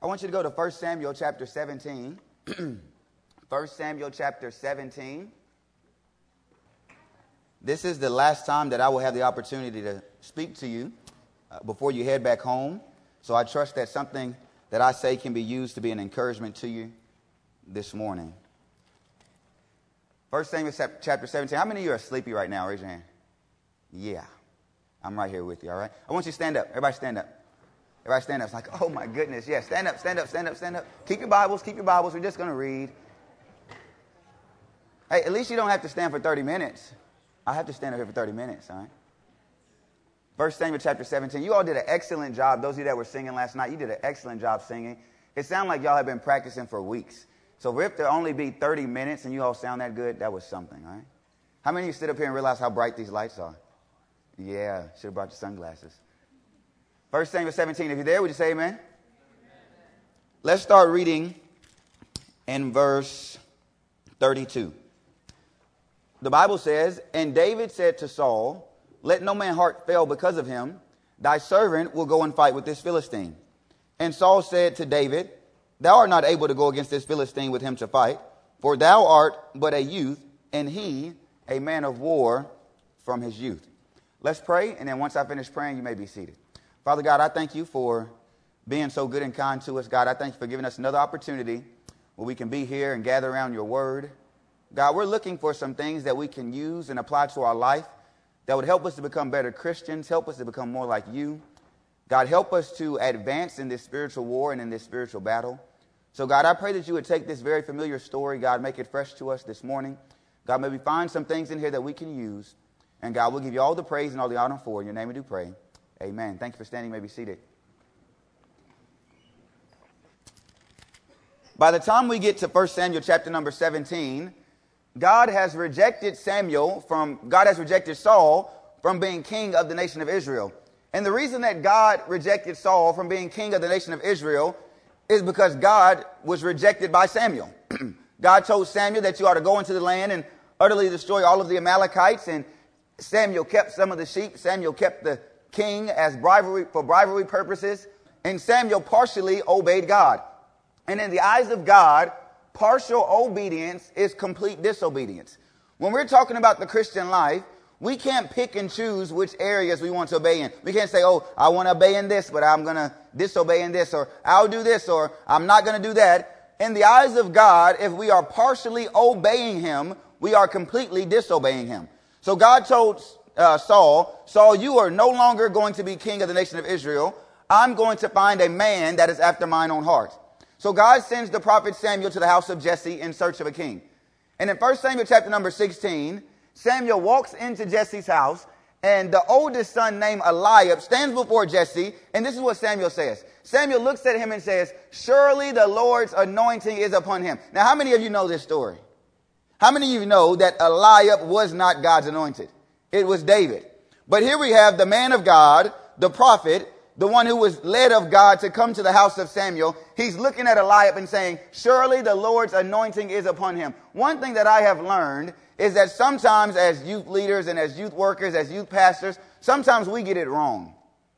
I want you to go to 1 Samuel chapter 17. 1 Samuel chapter 17. This is the last time that I will have the opportunity to speak to you before you head back home. So I trust that something that I say can be used to be an encouragement to you this morning. 1 Samuel chapter 17. How many of you are sleepy right now? Raise your hand. Yeah. I'm right here with you, all right? I want you to stand up. Everybody stand up. Everybody stand up. It's like, oh my goodness. Yeah, stand up, stand up, stand up, stand up. Keep your Bibles, keep your Bibles. We're just going to read. Hey, at least you don't have to stand for 30 minutes. I have to stand up here for 30 minutes, all right? 1 Samuel chapter 17. You all did an excellent job. Those of you that were singing last night, you did an excellent job singing. It sounded like y'all have been practicing for weeks. So for it to only be 30 minutes and you all sound that good, that was something, all right? How many of you stood up here and realized how bright these lights are? Yeah, should have brought your sunglasses. 1 Samuel 17. If you're there, would you say amen? Amen? Let's start reading in verse 32. The Bible says, "And David said to Saul, let no man's heart fail because of him. Thy servant will go and fight with this Philistine. And Saul said to David, thou art not able to go against this Philistine with him to fight, for thou art but a youth, and he a man of war from his youth." Let's pray, and then once I finish praying, you may be seated. Father God, I thank you for being so good and kind to us. God, I thank you for giving us another opportunity where we can be here and gather around your word. God, we're looking for some things that we can use and apply to our life that would help us to become better Christians, help us to become more like you. God, help us to advance in this spiritual war and in this spiritual battle. So, God, I pray that you would take this very familiar story, God, make it fresh to us this morning. God, maybe find some things in here that we can use. And, God, we'll give you all the praise and all the honor for. In your name we do pray. Amen. Thank you for standing. You may be seated. By the time we get to 1 Samuel chapter number 17, God has rejected Saul from being king of the nation of Israel. And the reason that God rejected Saul from being king of the nation of Israel is because God was rejected by Samuel. God told Samuel that you ought to go into the land and utterly destroy all of the Amalekites. And Samuel kept some of the sheep. Samuel kept the king as bribery purposes. And Samuel partially obeyed God. And in the eyes of God, partial obedience is complete disobedience. When we're talking about the Christian life, we can't pick and choose which areas we want to obey in. We can't say, oh, I want to obey in this, but I'm going to disobey in this, or I'll do this, or I'm not going to do that. In the eyes of God, if we are partially obeying him, we are completely disobeying him. So God told Saul, you are no longer going to be king of the nation of Israel. I'm going to find a man that is after mine own heart. So God sends the prophet Samuel to the house of Jesse in search of a king. And in 1 Samuel chapter number 16, Samuel walks into Jesse's house, and the oldest son named Eliab stands before Jesse, and this is what Samuel says. Samuel looks at him and says, surely the Lord's anointing is upon him. Now, how many of you know this story? How many of you know that Eliab was not God's anointed? It was David. But here we have the man of God, the prophet, the one who was led of God to come to the house of Samuel. He's looking at Eliab and saying, surely the Lord's anointing is upon him. One thing that I have learned is that sometimes as youth leaders and as youth workers, as youth pastors, sometimes we get it wrong.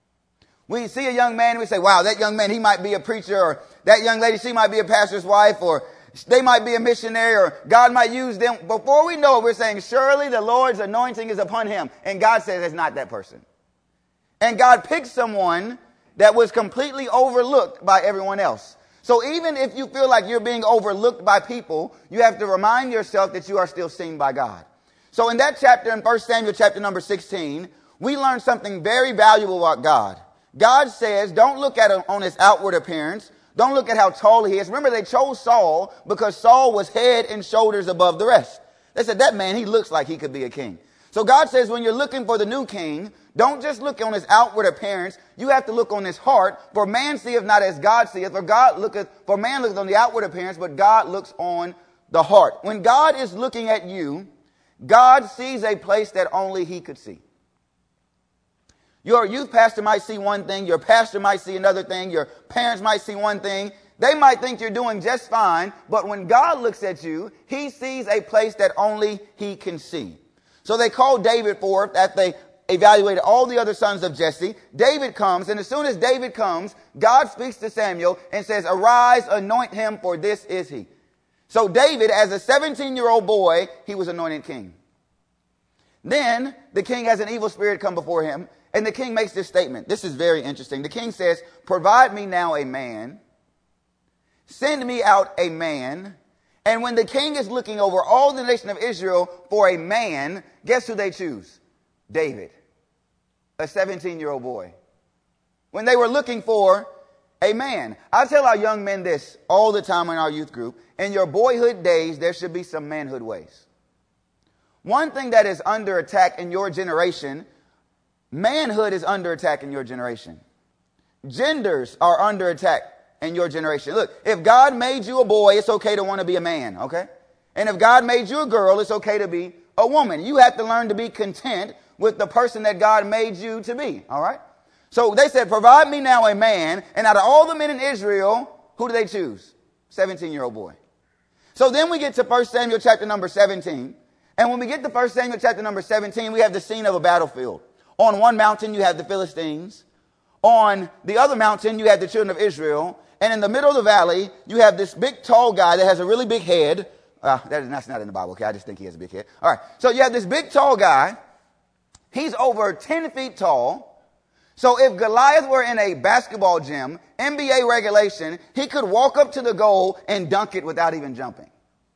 We see a young man and we say, wow, that young man, he might be a preacher, or that young lady, she might be a pastor's wife, or they might be a missionary, or God might use them. Before we know it, we're saying, surely the Lord's anointing is upon him. And God says it's not that person. And God picked someone that was completely overlooked by everyone else. So even if you feel like you're being overlooked by people, you have to remind yourself that you are still seen by God. So in that chapter, in 1 Samuel chapter number 16, we learn something very valuable about God. God says, don't look at him on his outward appearance. Don't look at how tall he is. Remember, they chose Saul because Saul was head and shoulders above the rest. They said, that man, he looks like he could be a king. So God says, when you're looking for the new king, don't just look on his outward appearance. You have to look on his heart. For man seeth not as God seeth. For man looketh on the outward appearance, but God looks on the heart. When God is looking at you, God sees a place that only he could see. Your youth pastor might see one thing. Your pastor might see another thing. Your parents might see one thing. They might think you're doing just fine. But when God looks at you, he sees a place that only he can see. So they called David forth evaluated all the other sons of Jesse. David comes, and as soon as David comes, God speaks to Samuel and says, arise, anoint him, for this is he. So David, as a 17-year-old boy, he was anointed king. Then the king has an evil spirit come before him, and the king makes this statement. This is very interesting. The king says, provide me now a man, send me out a man. And when the king is looking over all the nation of Israel for a man, guess who they choose? David, a 17-year-old boy. When they were looking for a man. I tell our young men this all the time in our youth group. In your boyhood days, there should be some manhood ways. One thing that is under attack in your generation, manhood is under attack in your generation. Genders are under attack in your generation. Look, if God made you a boy, it's okay to want to be a man, okay? And if God made you a girl, it's okay to be a woman. You have to learn to be content with the person that God made you to be, all right? So they said, provide me now a man. And out of all the men in Israel, who do they choose? 17-year-old boy. So then we get to 1 Samuel chapter number 17. And when we get to 1 Samuel chapter number 17, we have the scene of a battlefield. On one mountain, you have the Philistines. On the other mountain, you have the children of Israel. And in the middle of the valley, you have this big, tall guy that has a really big head. That's not in the Bible, okay? I just think he has a big head. All right. So you have this big, tall guy. He's over 10 feet tall. So if Goliath were in a basketball gym, NBA regulation, he could walk up to the goal and dunk it without even jumping.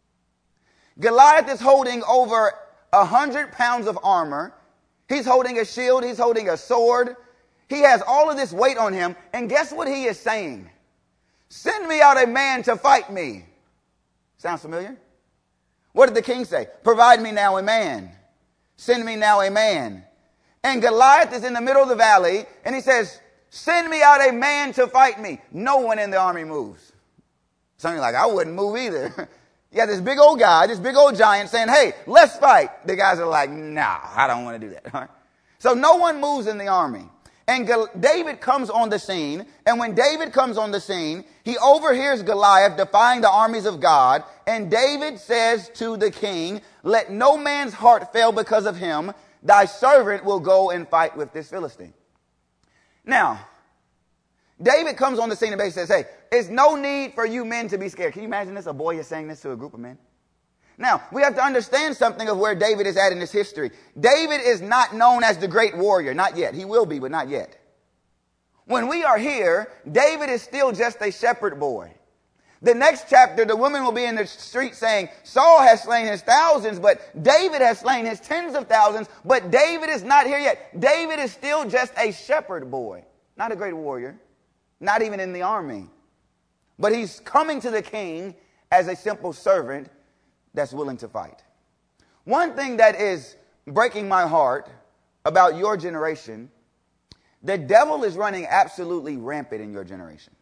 Goliath is holding over 100 pounds of armor. He's holding a shield. He's holding a sword. He has all of this weight on him. And guess what he is saying? Send me out a man to fight me. Sounds familiar? What did the king say? Provide me now a man. Send me now a man. And Goliath is in the middle of the valley, and he says, send me out a man to fight me. No one in the army moves. Something like, I wouldn't move either. You got this big old guy, this big old giant saying, hey, let's fight. The guys are like, nah, I don't want to do that. All right? So no one moves in the army. And David comes on the scene, and when David comes on the scene, he overhears Goliath defying the armies of God, and David says to the king, let no man's heart fail because of him. Thy servant will go and fight with this Philistine. Now, David comes on the scene and basically says, hey, there's no need for you men to be scared. Can you imagine this? A boy is saying this to a group of men. Now, we have to understand something of where David is at in his history. David is not known as the great warrior. Not yet. He will be, but not yet. When we are here, David is still just a shepherd boy. The next chapter, the women will be in the street saying, Saul has slain his thousands, but David has slain his tens of thousands, but David is not here yet. David is still just a shepherd boy, not a great warrior, not even in the army. But he's coming to the king as a simple servant that's willing to fight. One thing that is breaking my heart about your generation, the devil is running absolutely rampant in your generation.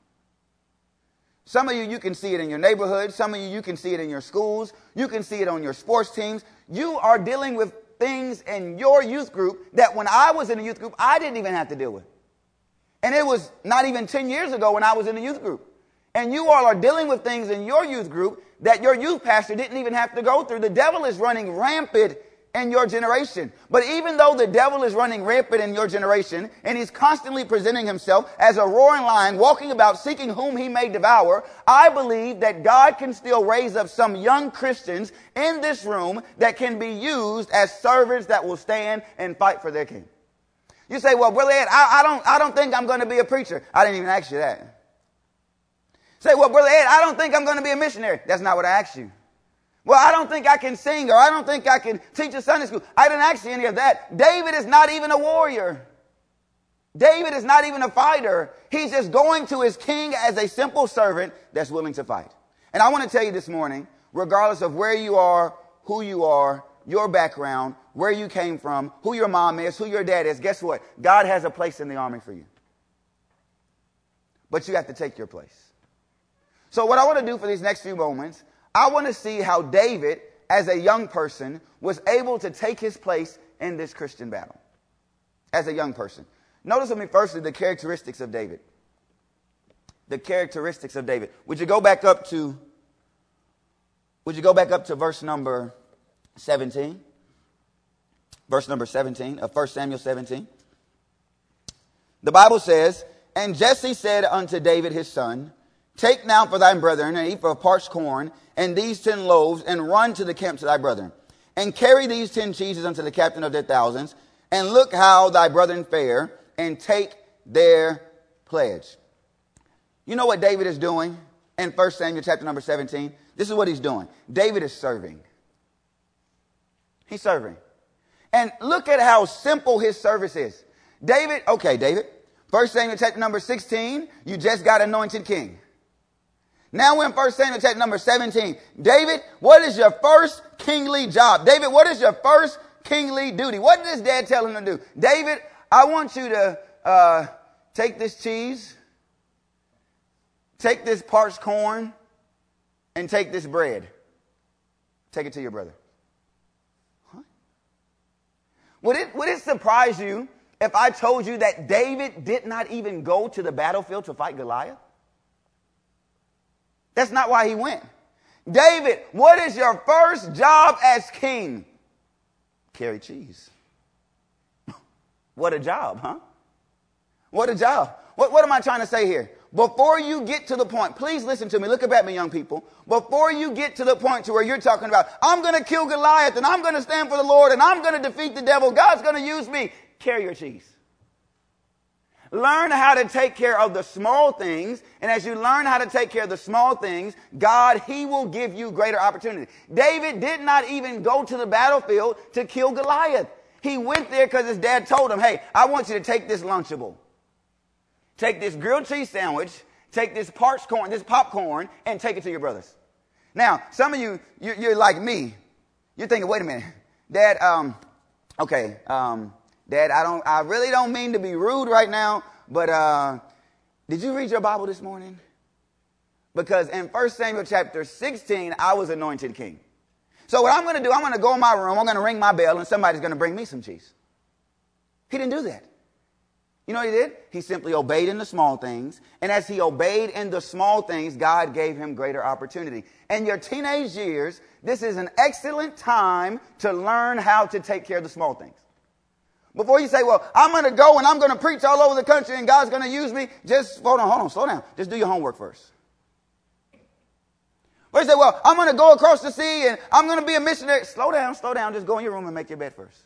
Some of you can see it in your neighborhood. Some of you can see it in your schools. You can see it on your sports teams. You are dealing with things in your youth group that when I was in the youth group, I didn't even have to deal with. And it was not even 10 years ago when I was in the youth group. And you all are dealing with things in your youth group that your youth pastor didn't even have to go through. The devil is running rampant in your generation. But even though the devil is running rampant in your generation, and he's constantly presenting himself as a roaring lion, walking about seeking whom he may devour, I believe that God can still raise up some young Christians in this room that can be used as servants that will stand and fight for their king. You say, well, Brother Ed, I don't think I'm going to be a preacher. I didn't even ask you that. Say, well, Brother Ed, I don't think I'm going to be a missionary. That's not what I asked you. Well, I don't think I can sing, or I don't think I can teach a Sunday school. I didn't ask you any of that. David is not even a warrior. David is not even a fighter. He's just going to his king as a simple servant that's willing to fight. And I want to tell you this morning, regardless of where you are, who you are, your background, where you came from, who your mom is, who your dad is, guess what? God has a place in the army for you. But you have to take your place. So what I want to do for these next few moments, I want to see how David, as a young person, was able to take his place in this Christian battle. As a young person. Notice with me firstly the characteristics of David. The characteristics of David. Would you go back up to verse number 17? verse number 17 of 1 Samuel 17. The Bible says, "And Jesse said unto David his son, Take now for thy brethren an ephah of parched corn, and these 10 loaves, and run to the camp to thy brethren. And carry these 10 cheeses unto the captain of their thousands, and look how thy brethren fare, and take their pledge." You know what David is doing in 1 Samuel chapter number 17? This is what he's doing. David is serving. He's serving. And look at how simple his service is. David, 1 Samuel chapter number 16, you just got anointed king. Now we're in 1 Samuel chapter number 17. David, what is your first kingly job? David, what is your first kingly duty? What did his dad tell him to do? David, I want you to take this cheese, take this parched corn, and take this bread. Take it to your brother. Huh? Would it surprise you if I told you that David did not even go to the battlefield to fight Goliath? That's not why he went. David, what is your first job as king? Carry cheese. What a job, huh? What a job. What am I trying to say here? Before you get to the point, please listen to me. Look up at me, young people. Before you get to the point to where you're talking about, I'm going to kill Goliath and I'm going to stand for the Lord and I'm going to defeat the devil. God's going to use me. Carry your cheese. Learn how to take care of the small things. And as you learn how to take care of the small things, God, He will give you greater opportunity. David did not even go to the battlefield to kill Goliath. He went there because his dad told him, hey, I want you to take this Lunchable. Take this grilled cheese sandwich, take this parched corn, this popcorn, and take it to your brothers. Now, some of you're like me. You're thinking, wait a minute, Dad, Dad, I really don't mean to be rude right now, but did you read your Bible this morning? Because in 1 Samuel chapter 16, I was anointed king. So what I'm going to do, I'm going to go in my room, I'm going to ring my bell, and somebody's going to bring me some cheese. He didn't do that. You know what he did? He simply obeyed in the small things. And as he obeyed in the small things, God gave him greater opportunity. In your teenage years, this is an excellent time to learn how to take care of the small things. Before you say, well, I'm going to go and I'm going to preach all over the country and God's going to use me, just hold on, slow down. Just do your homework first. Or you say, well, I'm going to go across the sea and I'm going to be a missionary. Slow down. Just go in your room and make your bed first.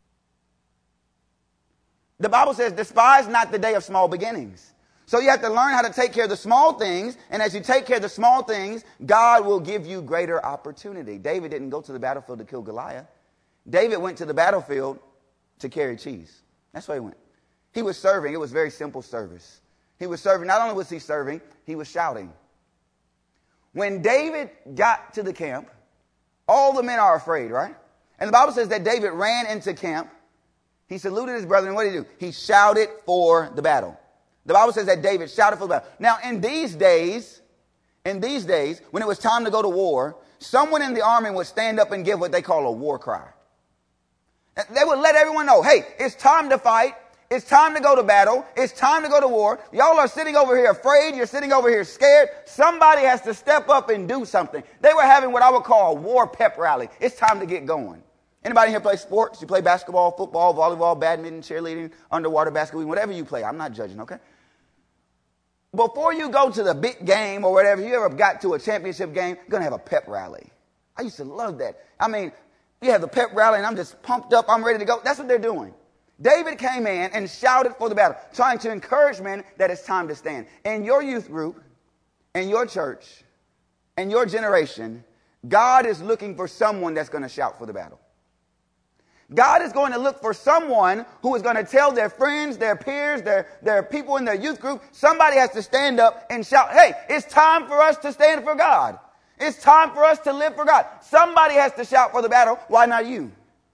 The Bible says, despise not the day of small beginnings. So you have to learn how to take care of the small things. And as you take care of the small things, God will give you greater opportunity. David didn't go to the battlefield to kill Goliath. David went to the battlefield to carry cheese. That's where he went. He was serving. It was very simple service. He was serving. Not only was he serving, he was shouting. When David got to the camp, all the men are afraid, right? And the Bible says that David ran into camp. He saluted his brethren. What did he do? He shouted for the battle. The Bible says that David shouted for the battle. Now, in these days, when it was time to go to war, someone in the army would stand up and give what they call a war cry. They would let everyone know, hey, it's time to fight. It's time to go to battle. It's time to go to war. Y'all are sitting over here afraid. You're sitting over here scared. Somebody has to step up and do something. They were having what I would call a war pep rally. It's time to get going. Anybody here play sports? You play basketball, football, volleyball, badminton, cheerleading, underwater basketball, whatever you play. I'm not judging, okay? Before you go to the big game or whatever, you ever got to a championship game, you're going to have a pep rally. I used to love that. I mean, you have the pep rally and I'm just pumped up. I'm ready to go. That's what they're doing. David came in and shouted for the battle, trying to encourage men that it's time to stand. In your youth group, in your church, in your generation, God is looking for someone that's going to shout for the battle. God is going to look for someone who is going to tell their friends, their peers, their people in their youth group, somebody has to stand up and shout, hey, it's time for us to stand for God. It's time for us to live for God. Somebody has to shout for the battle. Why not you?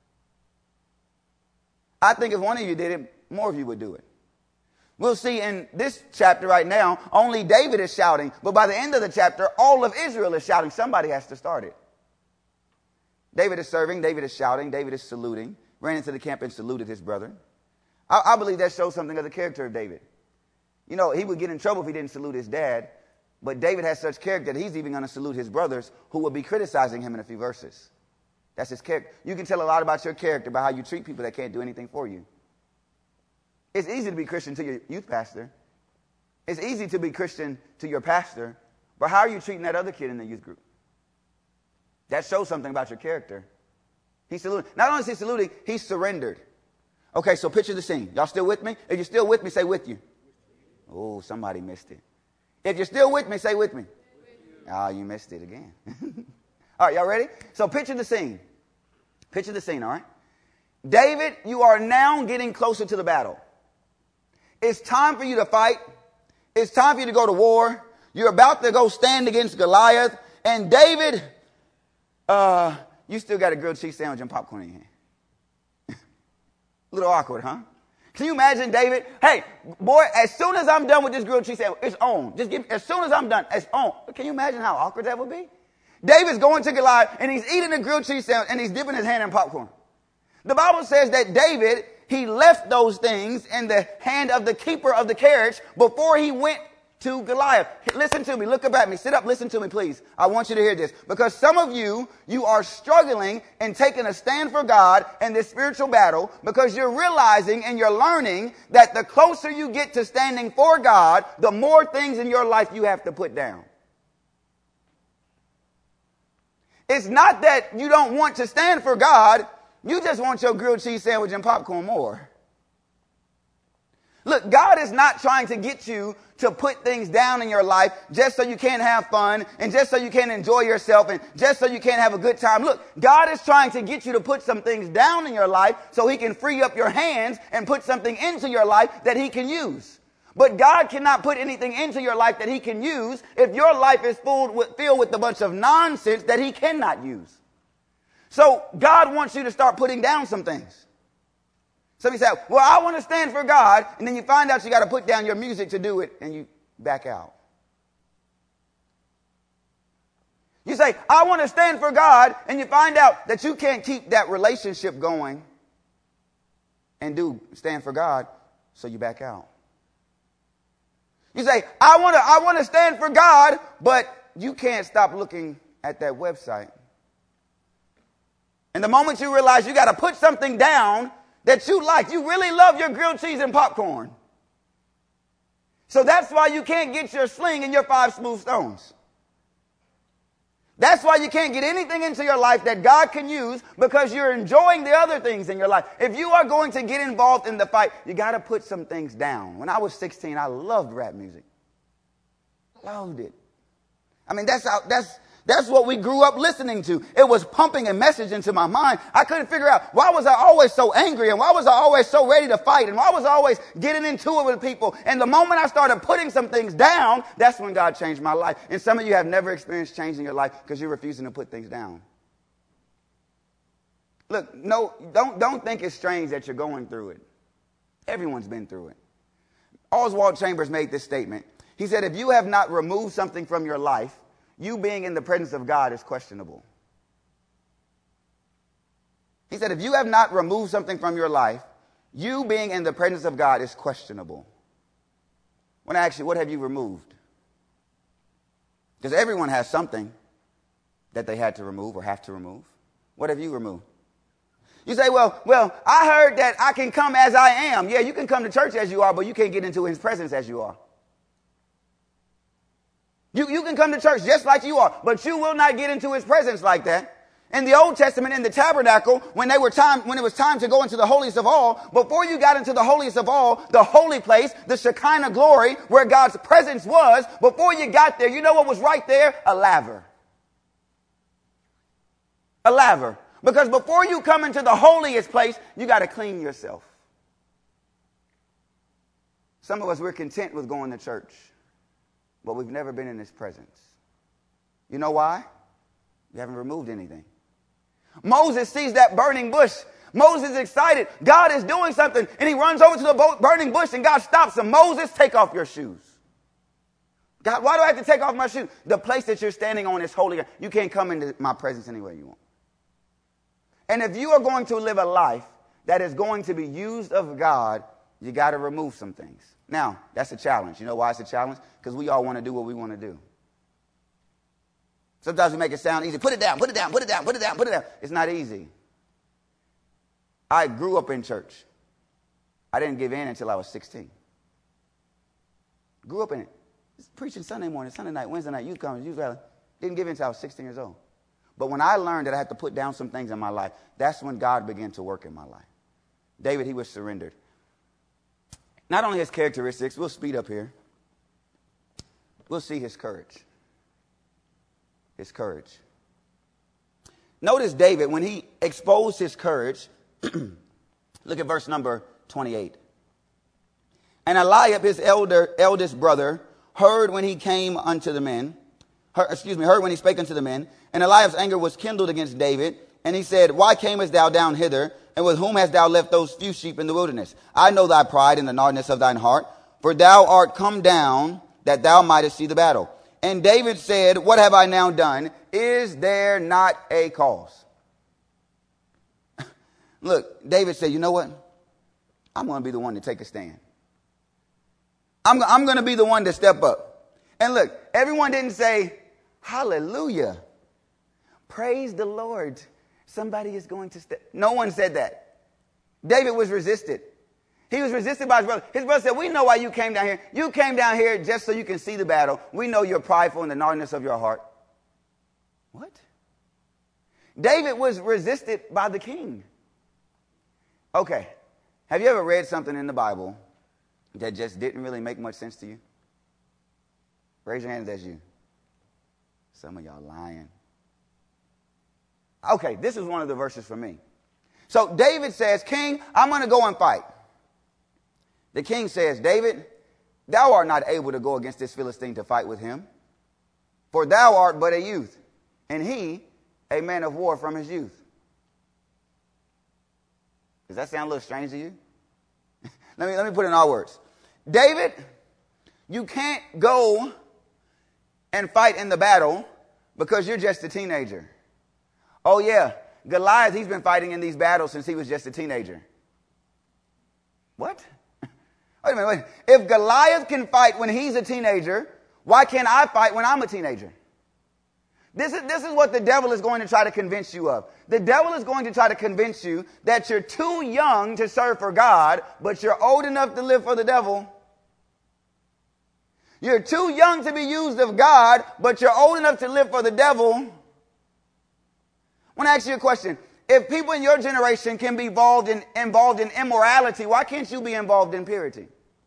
I think if one of you did it, more of you would do it. We'll see in this chapter right now, only David is shouting, but by the end of the chapter, all of Israel is shouting. Somebody has to start it. David is serving, David is shouting, David is saluting, ran into the camp and saluted his brethren. I believe that shows something of the character of David. You know, he would get in trouble if he didn't salute his dad, but David has such character that he's even going to salute his brothers who will be criticizing him in a few verses. That's his character. You can tell a lot about your character by how you treat people that can't do anything for you. It's easy to be Christian to your youth pastor. It's easy to be Christian to your pastor. But how are you treating that other kid in the youth group? That shows something about your character. He's saluting. Not only is he saluting, he's surrendered. Okay, so picture the scene. Y'all still with me? If you're still with me, say with you. Oh, somebody missed it. If you're still with me, say with me. Oh, you missed it again. All right, y'all ready? So picture the scene. Picture the scene, all right? David, you are now getting closer to the battle. It's time for you to fight. It's time for you to go to war. You're about to go stand against Goliath. And David, you still got a grilled cheese sandwich and popcorn in your hand. A little awkward, huh? Can you imagine David? Hey, boy, as soon as I'm done with this grilled cheese sandwich, it's on. Just give, as soon as I'm done, it's on. Can you imagine how awkward that would be? David's going to Goliath, and he's eating a grilled cheese sandwich, and he's dipping his hand in popcorn. The Bible says that David, he left those things in the hand of the keeper of the carriage before he went to Goliath. Listen to me. Look up at me. Sit up. Listen to me, please. I want you to hear this. Because some of you are struggling and taking a stand for God in this spiritual battle because you're realizing and you're learning that the closer you get to standing for God, the more things in your life you have to put down. It's not that you don't want to stand for God. You just want your grilled cheese sandwich and popcorn more. Look, God is not trying to get you to put things down in your life just so you can't have fun and just so you can't enjoy yourself and just so you can't have a good time. Look, God is trying to get you to put some things down in your life so he can free up your hands and put something into your life that he can use. But God cannot put anything into your life that he can use if your life is filled with a bunch of nonsense that he cannot use. So God wants you to start putting down some things. Somebody said, well, I want to stand for God. And then you find out you got to put down your music to do it and you back out. You say, I want to stand for God. And you find out that you can't keep that relationship going and stand for God. So you back out. You say, I want to stand for God, but you can't stop looking at that website. And the moment you realize you got to put something down that you like, you really love your grilled cheese and popcorn. So that's why you can't get your sling and your 5 smooth stones. That's why you can't get anything into your life that God can use because you're enjoying the other things in your life. If you are going to get involved in the fight, you got to put some things down. When I was 16, I loved rap music. Loved it. I mean, that's what we grew up listening to. It was pumping a message into my mind. I couldn't figure out why was I always so angry and why was I always so ready to fight and why was I always getting into it with people. And the moment I started putting some things down, that's when God changed my life. And some of you have never experienced change in your life because you're refusing to put things down. Look, no, don't think it's strange that you're going through it. Everyone's been through it. Oswald Chambers made this statement. He said, if you have not removed something from your life, you being in the presence of God is questionable. He said, if you have not removed something from your life, you being in the presence of God is questionable. When I ask you, what have you removed? Because everyone has something that they had to remove or have to remove. What have you removed? You say, well, I heard that I can come as I am. Yeah, you can come to church as you are, but you can't get into his presence as you are. You can come to church just like you are, but you will not get into his presence like that. In the Old Testament, in the tabernacle, when it was time to go into the holiest of all, before you got into the holiest of all, the holy place, the Shekinah glory, where God's presence was, before you got there, you know what was right there? A laver. A laver. Because before you come into the holiest place, you got to clean yourself. Some of us, we're content with going to church, but we've never been in his presence. You know why? You haven't removed anything. Moses sees that burning bush. Moses is excited. God is doing something. And he runs over to the burning bush and God stops him. Moses, take off your shoes. God, why do I have to take off my shoes? The place that you're standing on is holy. You can't come into my presence any way you want. And if you are going to live a life that is going to be used of God, you got to remove some things. Now, that's a challenge. You know why it's a challenge? Because we all want to do what we want to do. Sometimes we make it sound easy. Put it down, put it down, put it down, put it down, put it down. It's not easy. I grew up in church. I didn't give in until I was 16. Grew up in it. Preaching Sunday morning, Sunday night, Wednesday night, youth conference, youth rally. Didn't give in until I was 16 years old. But when I learned that I had to put down some things in my life, that's when God began to work in my life. David, he was surrendered. Not only his characteristics, we'll speed up here. We'll see his courage. His courage. Notice David, when he exposed his courage, look at verse number 28. And Eliab, his eldest brother, heard when he came unto the men, heard when he spake unto the men, and Eliab's anger was kindled against David, and he said, Why camest thou down hither, and with whom hast thou left those few sheep in the wilderness? I know thy pride and the naughtiness of thine heart, for thou art come down that thou mightest see the battle. And David said, What have I now done? Is there not a cause? Look, David said, you know what? I'm going to be the one to take a stand. I'm going to be the one to step up. And look, everyone didn't say, hallelujah, praise the Lord. Somebody is going to step. No one said that. David was resisted. He was resisted by his brother. His brother said, we know why you came down here. You came down here just so you can see the battle. We know you're prideful and the naughtiness of your heart. What? David was resisted by the king. Okay. Have you ever read something in the Bible that just didn't really make much sense to you? Raise your hand if that's you. Some of y'all lying. Okay, this is one of the verses for me. So David says, King, I'm going to go and fight. The king says, David, thou art not able to go against this Philistine to fight with him, for thou art but a youth, and he a man of war from his youth. Does that sound a little strange to you? Let me put it in our words. David, you can't go and fight in the battle because you're just a teenager. Oh yeah, Goliath, he's been fighting in these battles since he was just a teenager. What? Wait a minute. If Goliath can fight when he's a teenager, why can't I fight when I'm a teenager? This is what the devil is going to try to convince you of. The devil is going to try to convince you that you're too young to serve for God, but you're old enough to live for the devil. You're too young to be used of God, but you're old enough to live for the devil. I want to ask you a question. If people in your generation can be involved in immorality, why can't you be involved in purity?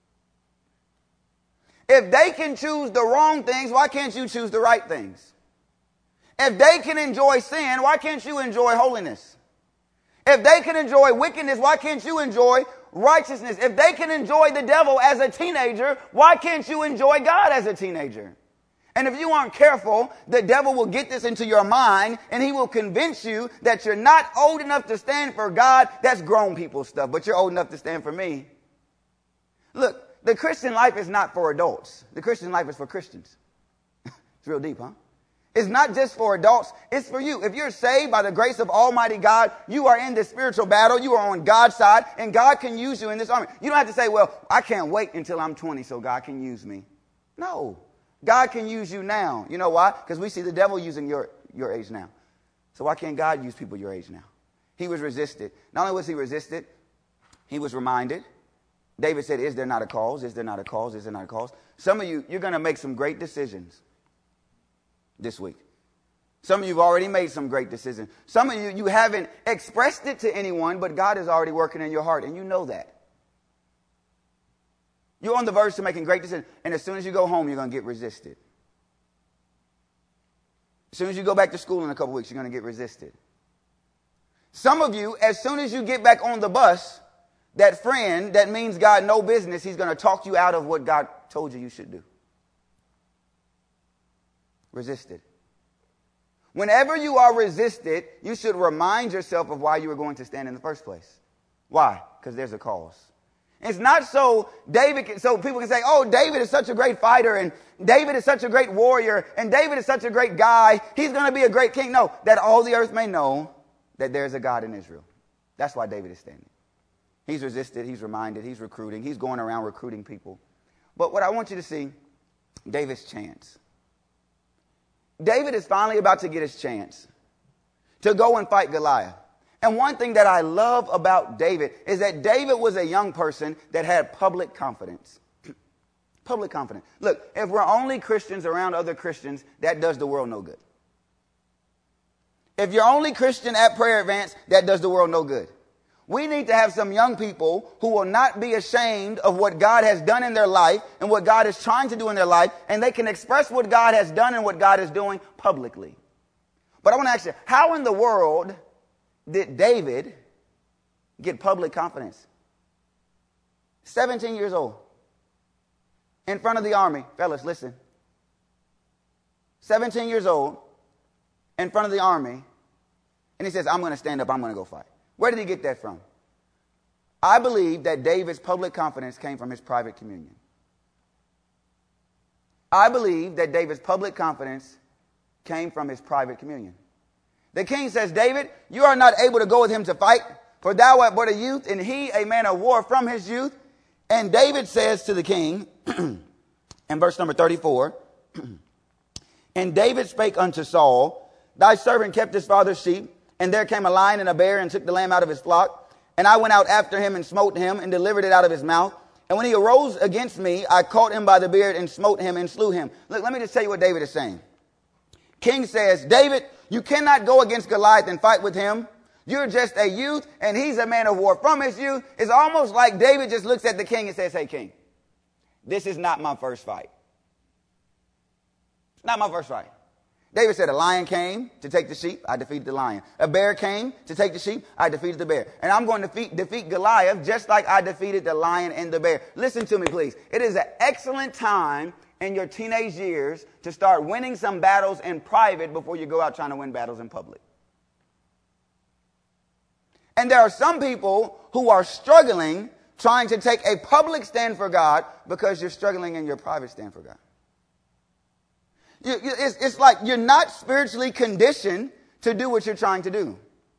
If they can choose the wrong things, why can't you choose the right things? If they can enjoy sin, why can't you enjoy holiness? If they can enjoy wickedness, why can't you enjoy righteousness? If they can enjoy the devil as a teenager, why can't you enjoy God as a teenager? And if you aren't careful, the devil will get this into your mind and he will convince you that you're not old enough to stand for God. That's grown people stuff, but you're old enough to stand for me. Look, the Christian life is not for adults. The Christian life is for Christians. It's real deep, huh? It's not just for adults. It's for you. If you're saved by the grace of Almighty God, you are in this spiritual battle. You are on God's side, and God can use you in this army. You don't have to say, well, I can't wait until I'm 20 so God can use me. No. God can use you now. You know why? Because we see the devil using your age now. So why can't God use people your age now? He was resisted. Not only was he resisted, he was reminded. David said, is there not a cause? Is there not a cause? Is there not a cause? Some of you, you're going to make some great decisions this week. Some of you have already made some great decisions. Some of you, you haven't expressed it to anyone, but God is already working in your heart, and you know that. You're on the verge to making great decisions, and as soon as you go home, you're going to get resisted. As soon as you go back to school in a couple weeks, you're going to get resisted. Some of you, as soon as you get back on the bus, that friend that means God no business, he's going to talk you out of what God told you should do. Resisted. Whenever you are resisted, you should remind yourself of why you were going to stand in the first place. Why? Because there's a cause. It's not so people can say, oh, David is such a great fighter, and David is such a great warrior, and David is such a great guy. He's going to be a great king. No, that all the earth may know that there's a God in Israel. That's why David is standing. He's resisted. He's reminded. He's recruiting. He's going around recruiting people. But what I want you to see, David's chance. David is finally about to get his chance to go and fight Goliath. And one thing that I love about David is that David was a young person that had public confidence. Public confidence. Look, if we're only Christians around other Christians, that does the world no good. If you're only Christian at Prayer Advance, that does the world no good. We need to have some young people who will not be ashamed of what God has done in their life and what God is trying to do in their life, and they can express what God has done and what God is doing publicly. But I want to ask you, how in the world did David get public confidence? 17 years old. In front of the army. Fellas, listen. 17 years old. In front of the army. And he says, I'm going to stand up. I'm going to go fight. Where did he get that from? I believe that David's public confidence came from his private communion. I believe that David's public confidence came from his private communion. The king says, David, you are not able to go with him to fight, for thou art but a youth, and he a man of war from his youth. And David says to the king, in verse number 34, and David spake unto Saul, thy servant kept his father's sheep, and there came a lion and a bear and took the lamb out of his flock. And I went out after him and smote him and delivered it out of his mouth. And when he arose against me, I caught him by the beard and smote him and slew him. Look, let me just tell you what David is saying. King says, David, you cannot go against Goliath and fight with him. You're just a youth, and he's a man of war from his youth. It's almost like David just looks at the king and says, hey, king, this is not my first fight. It's not my first fight. David said, a lion came to take the sheep. I defeated the lion. A bear came to take the sheep. I defeated the bear. And I'm going to defeat Goliath just like I defeated the lion and the bear. Listen to me, please. It is an excellent time in your teenage years to start winning some battles in private before you go out trying to win battles in public. And there are some people who are struggling trying to take a public stand for God because you're struggling in your private stand for God. It's like you're not spiritually conditioned to do what you're trying to do.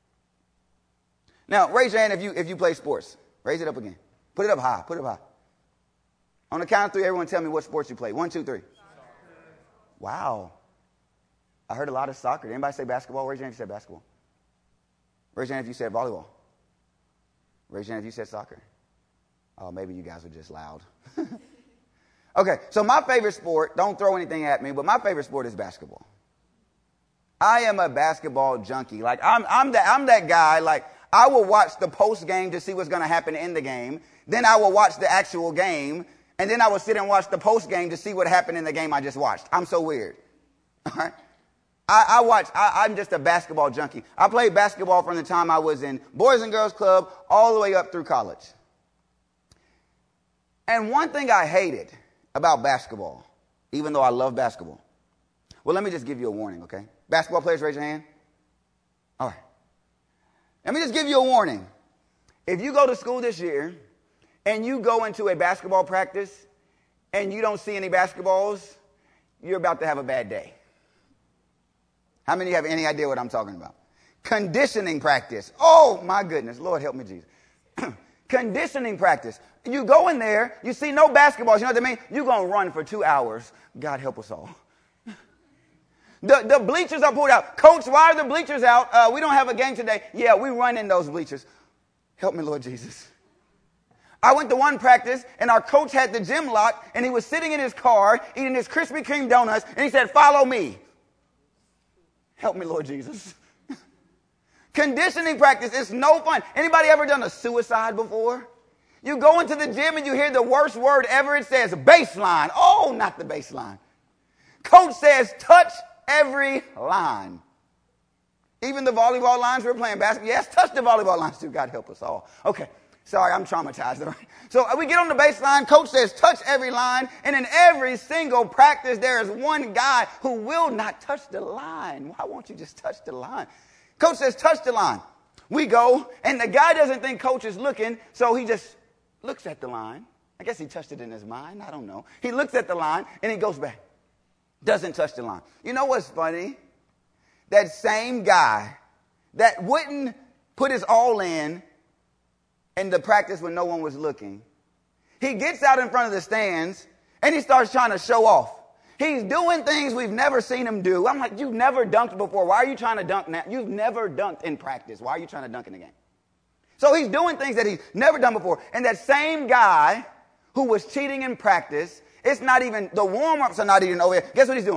Now, raise your hand if you play sports. Raise it up again. Put it up high. Put it up high. On the count of 3, everyone tell me what sports you play. 1, 2, 3. Wow. I heard a lot of soccer. Did anybody say basketball? Raise your hand if you said basketball. Raise your hand if you said volleyball. Raise your hand if you said soccer. Oh, maybe you guys were just loud. Okay, so my favorite sport, don't throw anything at me, but my favorite sport is basketball. I am a basketball junkie. Like, I'm that guy, like, I will watch the post game to see what's going to happen in the game. Then I will watch the actual game. And then I will sit and watch the post game to see what happened in the game I just watched. I'm so weird. All right. I'm just a basketball junkie. I played basketball from the time I was in Boys and Girls Club all the way up through college. And one thing I hated about basketball, even though I love basketball. Well, let me just give you a warning, okay? Basketball players, raise your hand. All right. Let me just give you a warning. If you go to school this year and you go into a basketball practice and you don't see any basketballs, you're about to have a bad day. How many have any idea what I'm talking about? Conditioning practice. Oh, my goodness. Lord, help me, Jesus. Conditioning practice. You go in there, you see no basketballs. You know what I mean? You're going to run for 2 hours. God help us all. The bleachers are pulled out. Coach, why are the bleachers out? We don't have a game today. Yeah, we run in those bleachers. Help me, Lord Jesus. I went to one practice, and our coach had the gym locked, and he was sitting in his car eating his Krispy Kreme donuts, and he said, follow me. Help me, Lord Jesus. Conditioning practice is no fun. Anybody ever done a suicide before? You go into the gym and you hear the worst word ever. It says baseline. Oh, not the baseline. Coach says touch every line. Even the volleyball lines we're playing basketball. Yes, touch the volleyball lines too. God help us all. Okay. Sorry, I'm traumatized. So we get on the baseline. Coach says touch every line. And in every single practice, there is one guy who will not touch the line. Why won't you just touch the line? Coach says touch the line. We go, and the guy doesn't think coach is looking, so he just looks at the line. I guess he touched it in his mind. I don't know. He looks at the line, and he goes back. Doesn't touch the line. You know what's funny? That same guy that wouldn't put his all in the practice when no one was looking, he gets out in front of the stands, and he starts trying to show off. He's doing things we've never seen him do. I'm like, you've never dunked before. Why are you trying to dunk now? You've never dunked in practice. Why are you trying to dunk in the game? So he's doing things that he's never done before. And that same guy who was cheating in practice, it's not even, the warm-ups are not even over here. Guess what he's doing?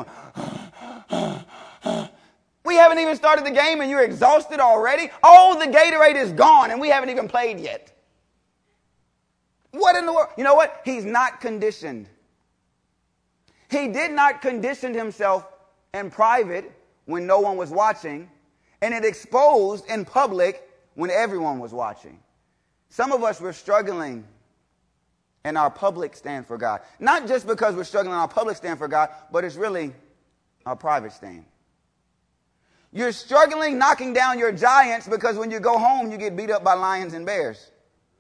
We haven't even started the game and you're exhausted already? Oh, the Gatorade is gone and we haven't even played yet. What in the world? You know what? He's not conditioned. He did not condition himself in private when no one was watching, and it exposed in public when everyone was watching. Some of us were struggling in our public stand for God. Not just because we're struggling in our public stand for God, but it's really our private stand. You're struggling knocking down your giants because when you go home, you get beat up by lions and bears.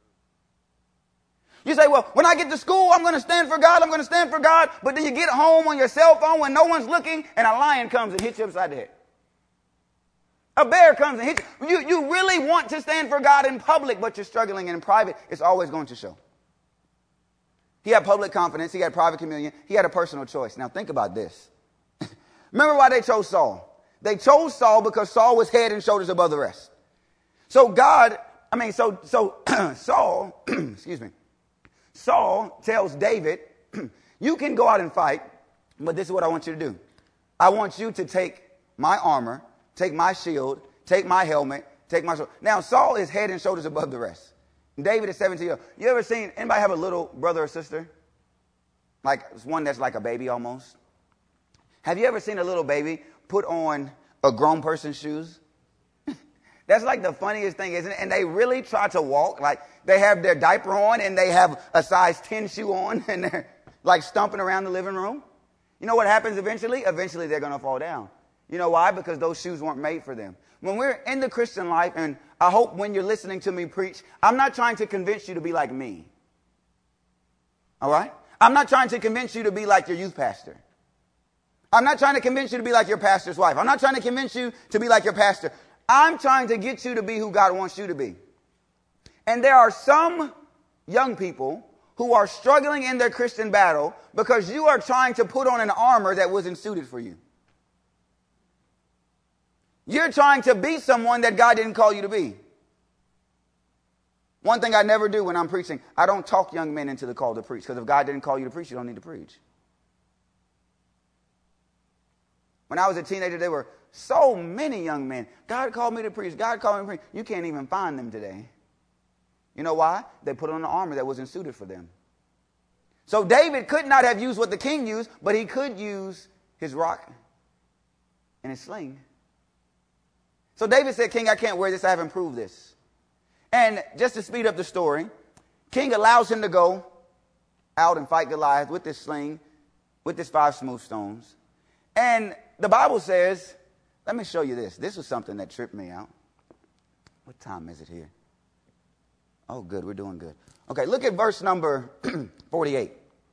You say, well, when I get to school, I'm going to stand for God, I'm going to stand for God. But then you get home on your cell phone when no one's looking, and a lion comes and hits you upside the head. A bear comes and hits you. You really want to stand for God in public, but you're struggling in private. It's always going to show. He had public confidence. He had private communion. He had a personal choice. Now think about this. Remember why they chose Saul? They chose Saul because Saul was head and shoulders above the rest. So Saul, excuse me, Saul tells David, you can go out and fight, but this is what I want you to do. I want you to take my armor, take my shield, take my helmet, take my sword. Now, Saul is head and shoulders above the rest. David is 17 years old. You ever seen, anybody have a little brother or sister? Like one that's like a baby almost? Have you ever seen a little baby put on a grown person's shoes? That's like the funniest thing, isn't it? And they really try to walk. Like they have their diaper on and they have a size 10 shoe on and they're like stomping around the living room. You know what happens eventually? Eventually they're going to fall down. You know why? Because those shoes weren't made for them. When we're in the Christian life, and I hope when you're listening to me preach, I'm not trying to convince you to be like me. All right? I'm not trying to convince you to be like your youth pastor. I'm not trying to convince you to be like your pastor's wife. I'm not trying to convince you to be like your pastor. I'm trying to get you to be who God wants you to be. And there are some young people who are struggling in their Christian battle because you are trying to put on an armor that wasn't suited for you. You're trying to be someone that God didn't call you to be. One thing I never do when I'm preaching, I don't talk young men into the call to preach, because if God didn't call you to preach, you don't need to preach. When I was a teenager, there were so many young men. God called me to preach. God called me to preach. You can't even find them today. You know why? They put on an armor that wasn't suited for them. So David could not have used what the king used, but he could use his rock and his sling. So David said, King, I can't wear this. I haven't proved this. And just to speed up the story, King allows him to go out and fight Goliath with this sling, with his 5 smooth stones. And the Bible says, let me show you this. This was something that tripped me out. What time is it here? Oh, good. We're doing good. Okay, look at verse number 48.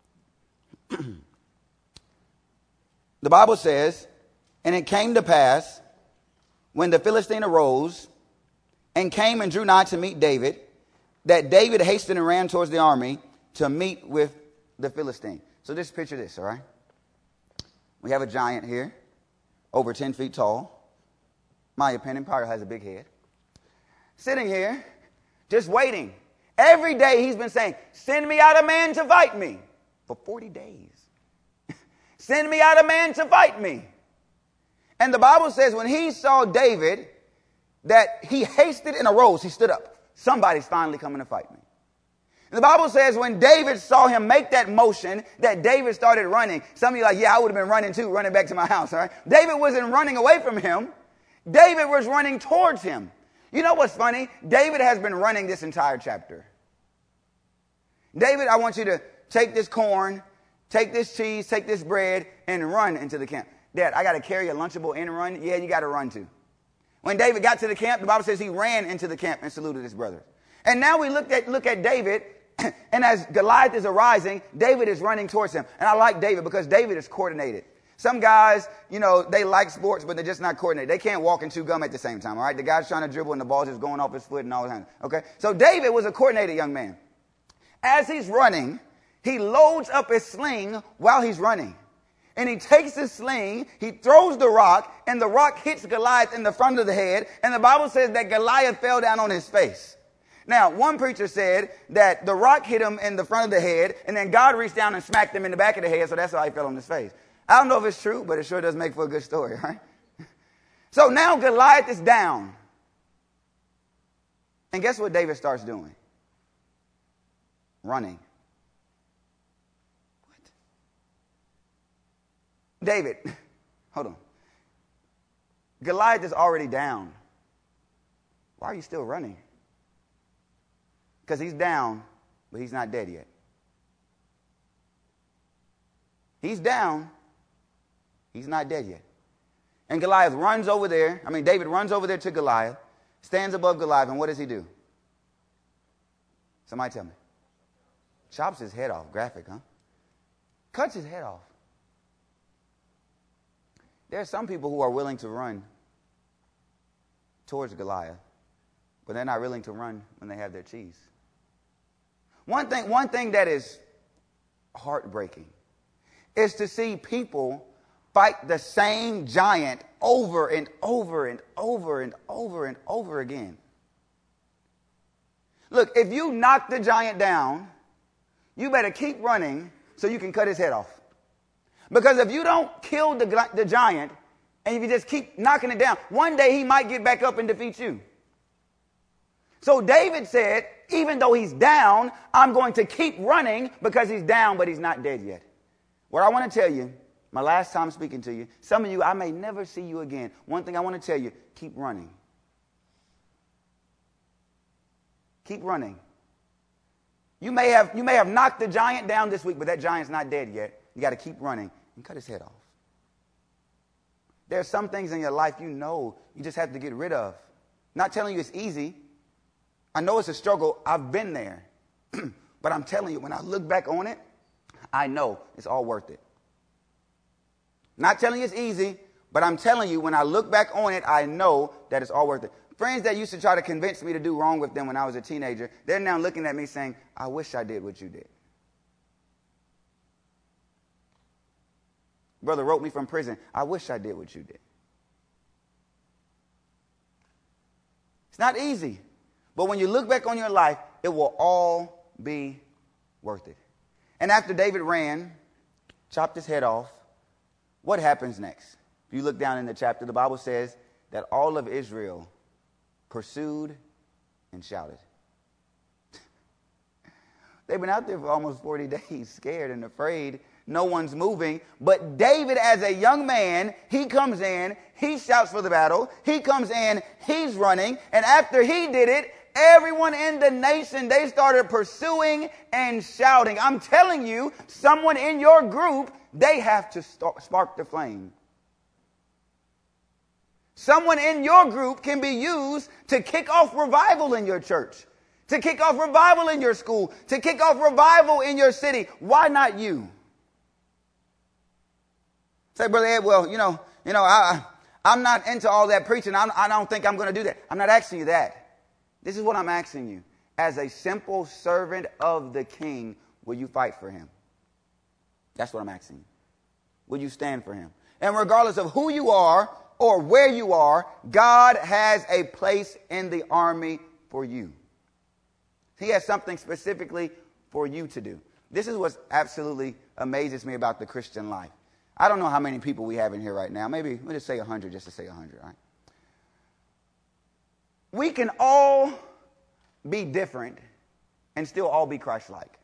The Bible says, and it came to pass, when the Philistine arose and came and drew nigh to meet David, that David hastened and ran towards the army to meet with the Philistine. So just picture this, all right? We have a giant here, over 10 feet tall. My opinion, probably has a big head. Sitting here, just waiting. Every day he's been saying, send me out a man to fight me. For 40 days. Send me out a man to fight me. And the Bible says when he saw David, that he hasted and arose. He stood up. Somebody's finally coming to fight me. And the Bible says when David saw him make that motion, that David started running. Some of you are like, yeah, I would have been running too, running back to my house. All right? David wasn't running away from him. David was running towards him. You know what's funny? David has been running this entire chapter. David, I want you to take this corn, take this cheese, take this bread, and run into the camp. Dad, I got to carry a Lunchable and run? Yeah, you got to run too. When David got to the camp, the Bible says he ran into the camp and saluted his brothers. And now we look at David, and as Goliath is arising, David is running towards him. And I like David because David is coordinated. Some guys, you know, they like sports, but they're just not coordinated. They can't walk and chew gum at the same time, all right? The guy's trying to dribble and the ball's just going off his foot and all that. Okay? So David was a coordinated young man. As he's running, he loads up his sling while he's running. And he takes his sling, he throws the rock, and the rock hits Goliath in the front of the head. And the Bible says that Goliath fell down on his face. Now, one preacher said that the rock hit him in the front of the head, and then God reached down and smacked him in the back of the head, so that's how he fell on his face. I don't know if it's true, but it sure does make for a good story, right? So now Goliath is down. And guess what David starts doing? Running. What? David, hold on. Goliath is already down. Why are you still running? Because he's down, but he's not dead yet. He's down. He's not dead yet. And David runs over there to Goliath, stands above Goliath, and what does he do? Somebody tell me. Chops his head off. Graphic, huh? Cuts his head off. There are some people who are willing to run towards Goliath, but they're not willing to run when they have their cheese. One thing that is heartbreaking is to see people fight the same giant over and over and over and over and over again. Look, if you knock the giant down, you better keep running so you can cut his head off. Because if you don't kill the giant, and if you just keep knocking it down, one day he might get back up and defeat you. So David said, even though he's down, I'm going to keep running because he's down, but he's not dead yet. What I want to tell you, my last time speaking to you, some of you, I may never see you again. One thing I want to tell you, keep running. Keep running. You may have knocked the giant down this week, but that giant's not dead yet. You got to keep running and cut his head off. There are some things in your life you just have to get rid of. Not telling you it's easy. I know it's a struggle. I've been there. But I'm telling you, when I look back on it, I know it's all worth it. Not telling you it's easy, but I'm telling you, when I look back on it, I know that it's all worth it. Friends that used to try to convince me to do wrong with them when I was a teenager, they're now looking at me saying, I wish I did what you did. Brother wrote me from prison. I wish I did what you did. It's not easy. But when you look back on your life, it will all be worth it. And after David ran, chopped his head off, what happens next? If you look down in the chapter, the Bible says that all of Israel pursued and shouted. They've been out there for almost 40 days, scared and afraid. No one's moving. But David, as a young man, he comes in, he shouts for the battle. He comes in, he's running. And after he did it, everyone in the nation, they started pursuing and shouting. I'm telling you, someone in your group, they have to spark the flame. Someone in your group can be used to kick off revival in your church, to kick off revival in your school, to kick off revival in your city. Why not you? Say, Brother Ed, well, I'm not into all that preaching. I don't think I'm going to do that. I'm not asking you that. This is what I'm asking you. As a simple servant of the King, will you fight for him? That's what I'm asking you. Will you stand for him? And regardless of who you are or where you are, God has a place in the army for you. He has something specifically for you to do. This is what absolutely amazes me about the Christian life. I don't know how many people we have in here right now. Maybe we'll just say 100 just to say 100, right? We can all be different and still all be Christ-like.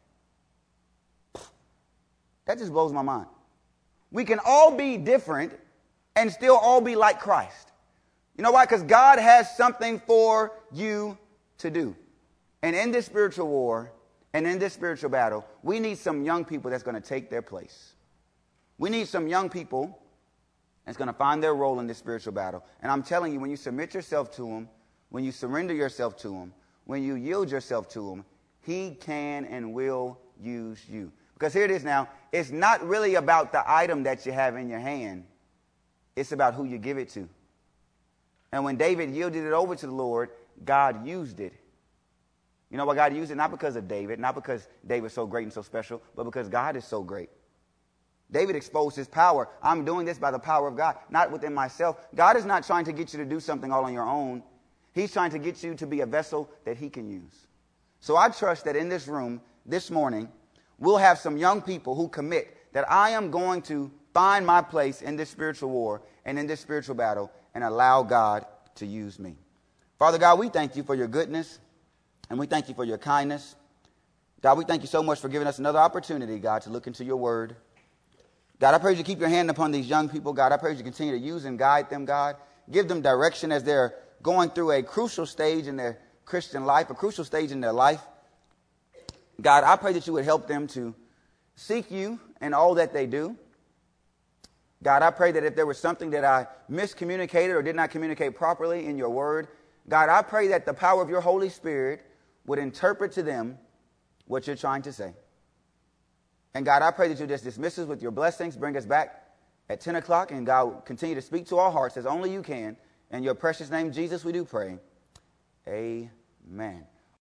That just blows my mind. We can all be different and still all be like Christ. You know why? Because God has something for you to do. And in this spiritual war and in this spiritual battle, we need some young people that's going to take their place. We need some young people that's going to find their role in this spiritual battle. And I'm telling you, when you submit yourself to him, when you surrender yourself to him, when you yield yourself to him, he can and will use you. Because here it is now, it's not really about the item that you have in your hand. It's about who you give it to. And when David yielded it over to the Lord, God used it. You know why God used it? Not because of David, not because David's so great and so special, but because God is so great. David exposed his power. I'm doing this by the power of God, not within myself. God is not trying to get you to do something all on your own. He's trying to get you to be a vessel that he can use. So I trust that in this room this morning, we'll have some young people who commit that I am going to find my place in this spiritual war and in this spiritual battle and allow God to use me. Father God, we thank you for your goodness and we thank you for your kindness. God, we thank you so much for giving us another opportunity, God, to look into your word. God, I pray you keep your hand upon these young people. God, I pray you continue to use and guide them, God. Give them direction as they're going through a crucial stage in their Christian life, a crucial stage in their life. God, I pray that you would help them to seek you in all that they do. God, I pray that if there was something that I miscommunicated or did not communicate properly in your word, God, I pray that the power of your Holy Spirit would interpret to them what you're trying to say. And God, I pray that you just dismiss us with your blessings, bring us back at 10 o'clock, and God, continue to speak to our hearts as only you can. In your precious name, Jesus, we do pray. Amen.